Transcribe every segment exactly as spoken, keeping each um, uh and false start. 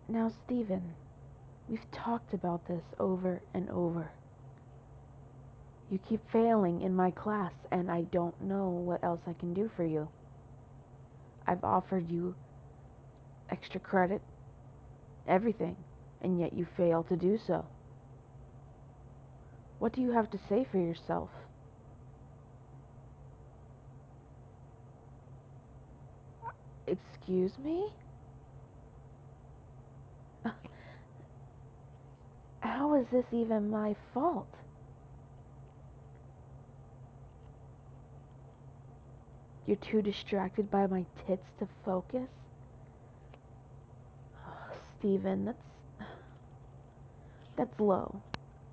Now, Stephen, we've talked about this over and over. You keep failing in my class, and I don't know what else I can do for you. I've offered you extra credit, everything, and yet you fail to do so. What do you have to say for yourself? Excuse me? How is this even my fault? You're too distracted by my tits to focus? Oh, Steven, that's that's low.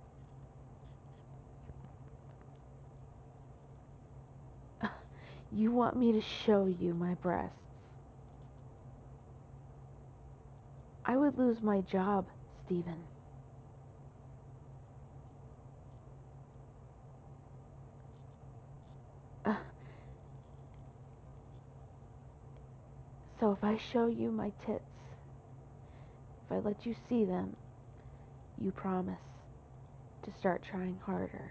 You want me to show you my breasts? I would lose my job, Steven. Uh, so if I show you my tits, if I let you see them, you promise to start trying harder.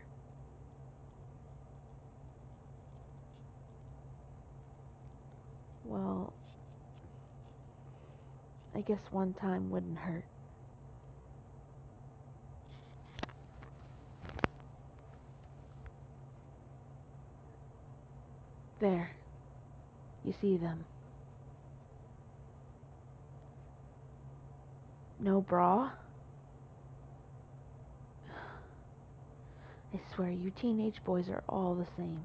Well, I guess one time wouldn't hurt. There, you see them. No bra? I swear, you teenage boys are all the same.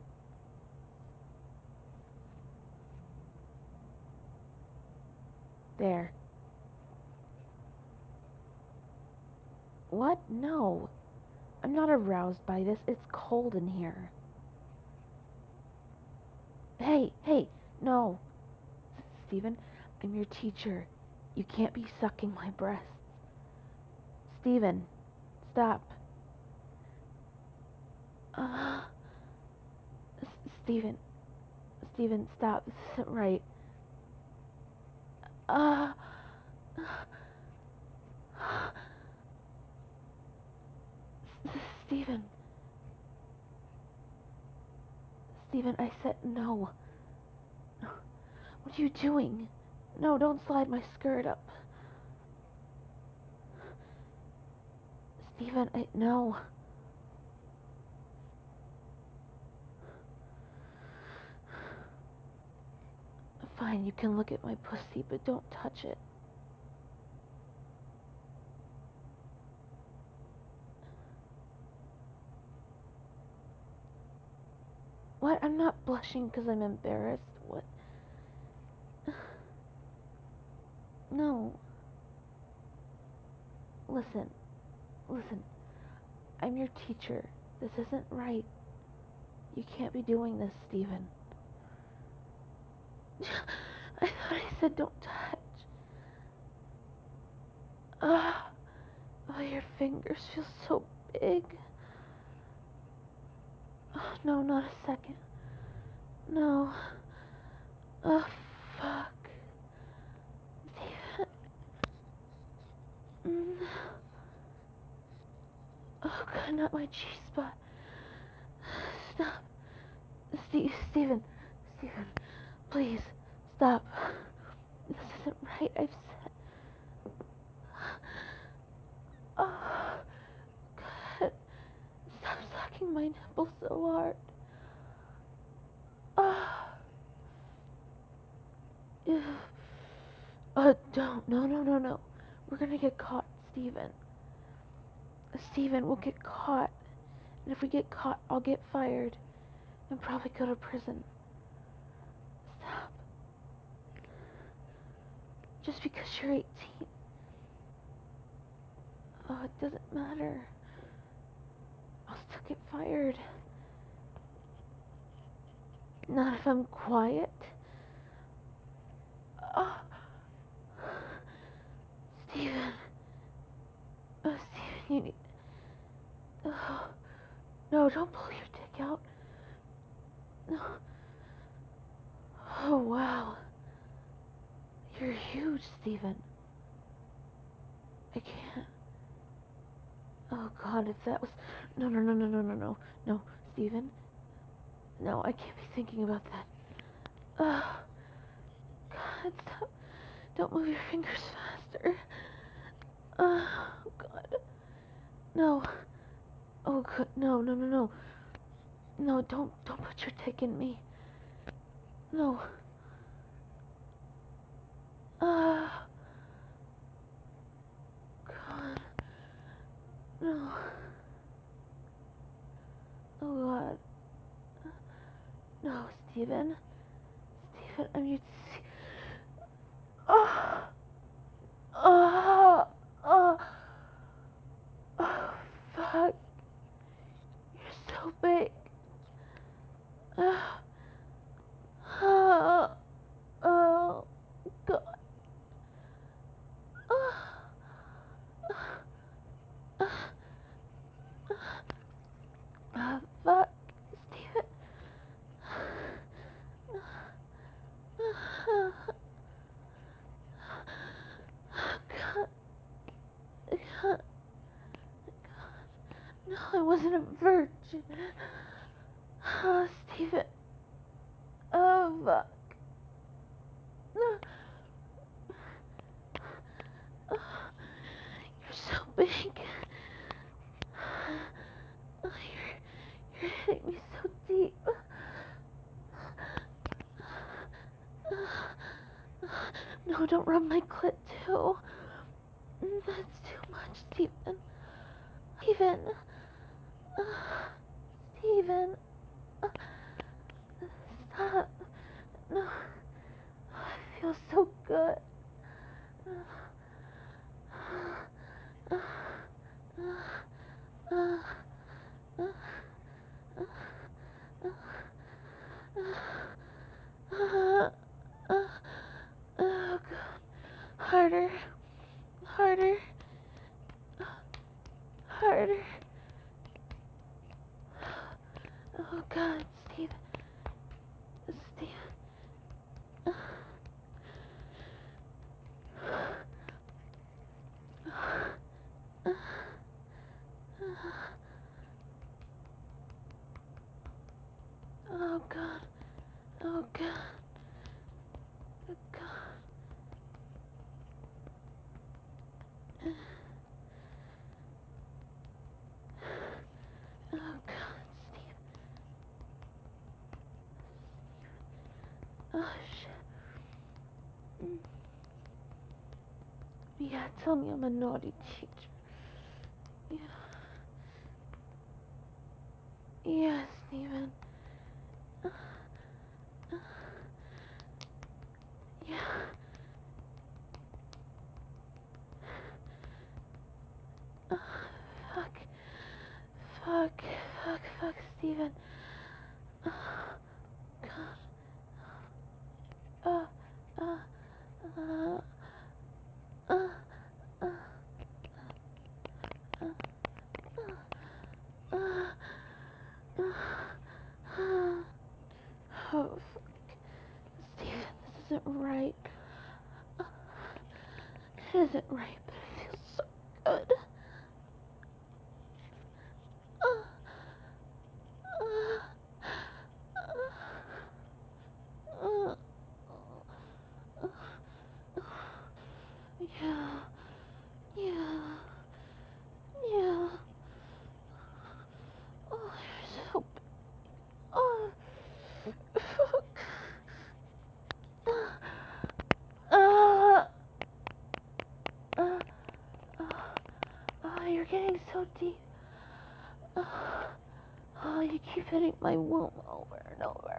There. What? No. I'm not aroused by this. It's cold in here. Hey, hey, no. Stephen, I'm your teacher. You can't be sucking my breasts. Stephen, stop. Uh, Stephen, Stephen, stop. This isn't right. Uh, Stephen, Stephen, I said no. What are you doing? No, don't slide my skirt up. Stephen, I, no. Fine, you can look at my pussy, but don't touch it. What? I'm not blushing because I'm embarrassed. What? No. Listen, listen. I'm your teacher. This isn't right. You can't be doing this, Stephen. I thought I said don't touch. Ah, oh, your fingers feel so big. Oh, no, not a second. No. Oh, fuck. Stephen. Mm. Oh, God, not my G-spot. Stop. Steve, Stephen. Stephen, please, stop. This isn't right, I've said. Oh, God. Stop sucking my nipple so hard. Oh. Ew. Uh, don't. No, no, no, no. We're gonna get caught, Steven. Steven, we'll get caught. And if we get caught, I'll get fired. And probably go to prison. Stop. Just because you're eighteen. Oh, it doesn't matter. I'll still get fired. Not if I'm quiet. Oh. Steven. Oh, Steven, you need... Oh. No, don't pull your dick out. No. Oh, wow. You're huge, Steven. I can't. Oh God, if that was. No, no, no, no, no, no, no. No, Steven. No, I can't be thinking about that. Oh, God, stop. Don't move your fingers faster. Oh, God. No. Oh, God. No, no, no, no. No, don't, don't put your dick in me. No. Ah. God. No. Oh, God. No, Steven. Steven, I need to see. Oh. Oh. Oh. Oh, fuck. You're so big. Oh. Oh. Oh. God. Oh. Oh. Oh, fuck. Steven. Oh, God. God. No, I wasn't a virgin. Oh, Steven. Oh, fuck. No. Oh, you're so big. Oh, you're, you're hitting me so deep. No, don't rub my clit too. That's too much, Steven. Steven. Steven. Stop. No. I feel so good. Oh, God. Harder. Harder. Harder. Oh, God, Steve. Steve. Oh, God. Oh, God. Oh, God. Oh, God, Steve. Oh, shit. Mm. Yeah, tell me I'm a naughty teacher. Yeah. Yeah, Steven. Yeah. Oh, fuck. Fuck. Fuck. Fuck, Steven. Oh, God. Uh, uh, uh, uh, uh, uh, uh, uh, uh. Oh, fuck. Steven, this isn't right. Uh, It isn't right, but it feels so good. Uh, uh, uh, uh, uh, yeah, yeah, yeah. Oh, you're so. Oh, fuck. Uh, uh, uh, oh, you're getting so deep. Uh, oh, you keep hitting my womb over and over.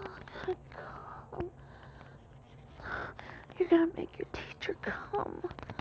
You're gonna make your teacher come.